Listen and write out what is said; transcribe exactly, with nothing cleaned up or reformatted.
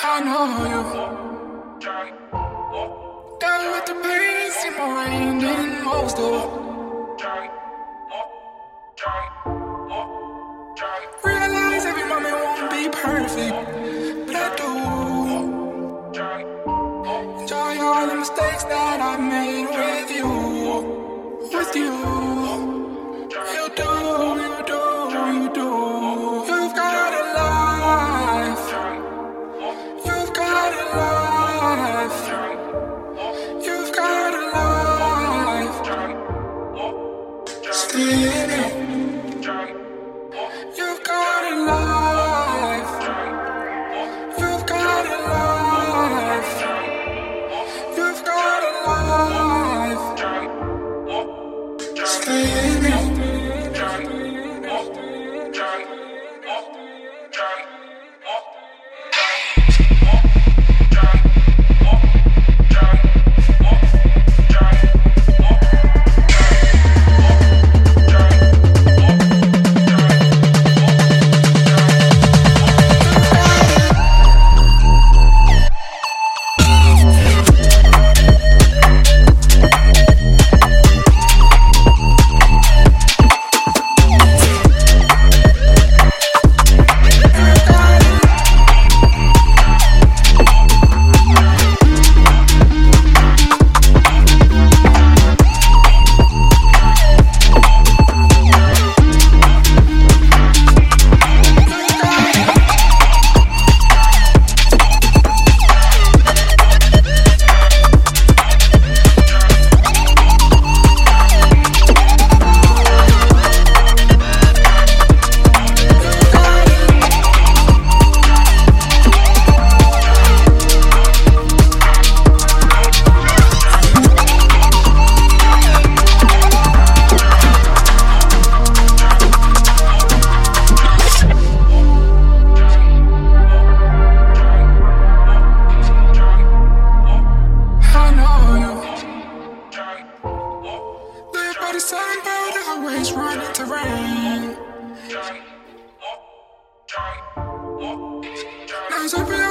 I know you. Down with the pain, see more rain than most do. Realize every moment won't be perfect, but I do. Enjoy all the mistakes that I made with you, with you. You do, you do, you do. You've got a life. You've got a life. You've got a life. Stay in it. You've got a life. You've got a life. You've got a life. Stay in it. The sunbird always running to rain. Now it's open.